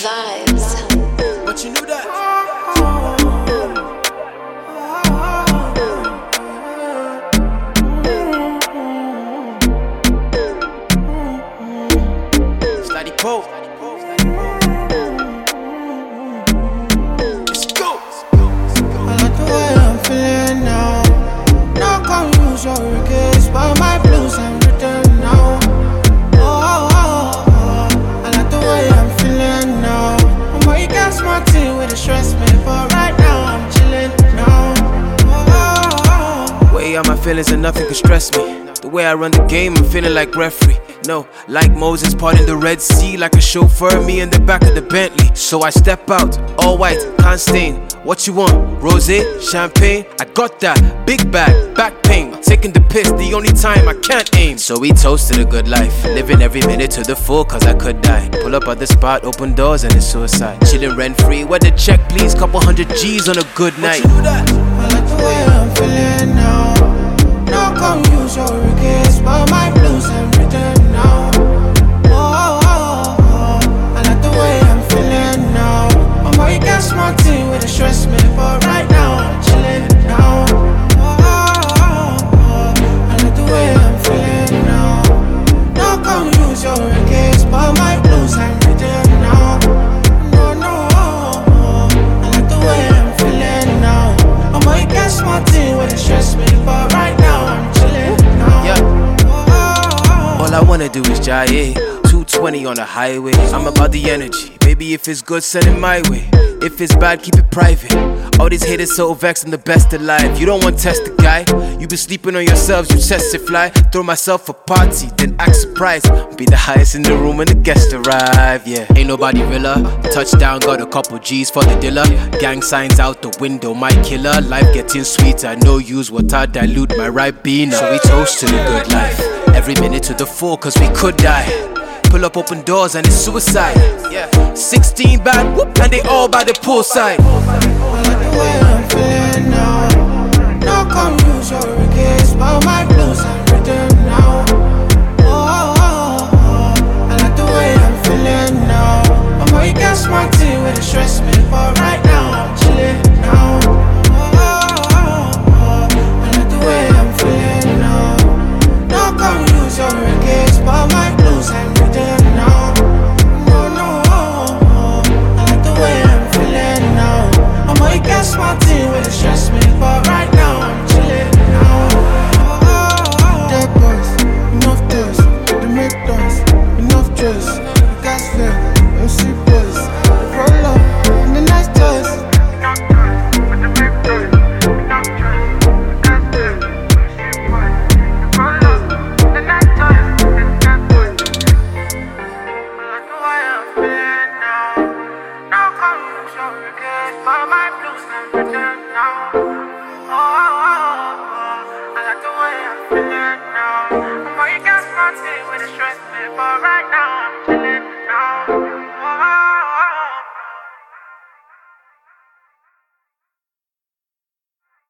Vibes. But you knew that. Slidey Pope. Let's go. I like the way I'm feeling now. Not gonna use your regrets, but my blues I'm written now. I like the way I'm feeling now. I'm gonna get my tea with the stress me, but right now I'm chilling now. Way out my feelings and nothing can stress me. The way I run the game, I'm feeling like referee. No, like Moses parting the Red Sea, like a chauffeur, me in the back of the Bentley. So I step out, all white, can't stain. What you want? Rosé, champagne? I got that. Big bag, back pain. Taking the piss, the only time I can't aim. So we toasted a good life, living every minute to the full, cause I could die. Pull up at the spot, open doors, and it's suicide. Chilling rent free, where the check please? Couple hundred G's on a good night. I like the way I'm feeling now. Not gonna use your regrets, but my blues I'm written now. I like the way I'm feeling now. I'm gonna get my tea with the stress me, but right now I'm chilling now. I like the way I'm feeling now. Not gonna use your regrets, but my blues I'm written now. No, I like the way I'm feeling now. I'm gonna get my tea with the stress me, but right now I'm chilling now. Yeah. All I wanna do is jaye. 220 on the highway. I'm about the energy. Baby, if it's good, send it my way. If it's bad, keep it private. All these haters so vexed, I'm the best alive. You don't want to test the guy. You been sleeping on yourselves, you test it fly. Throw myself a party, then act surprised. Be the highest in the room when the guests arrive. Yeah, ain't nobody realer. Touchdown, got a couple G's for the dealer. Gang signs out the window, my killer. Life getting sweeter, no use water, dilute my Ribena. So we toast to the good life. Every minute to the full, cause we could die. Pull up open doors and it's suicide. Yeah, 16 bad, whoop, and they all by the poolside. I like the way I'm feeling now. Not gonna use your regrets, but my blues I'm written now. I like the way I'm feeling now. I'm gonna get my tea with the stress me, but right now I'm chilling now. I like the way I'm feeling now. Not gonna use your regrets, but my blues I'm written now. No, I like the way I'm feeling now. I'm gonna get my tea with the stress me, but right now I'm chilling now. Dead boys, enough toys, they make dance, enough dress, gas flare, MC boys, roll up, and the nice toys. But my blues I'm written now. I like the way I'm feeling now. I'm gonna get my tea with the stress me, but right now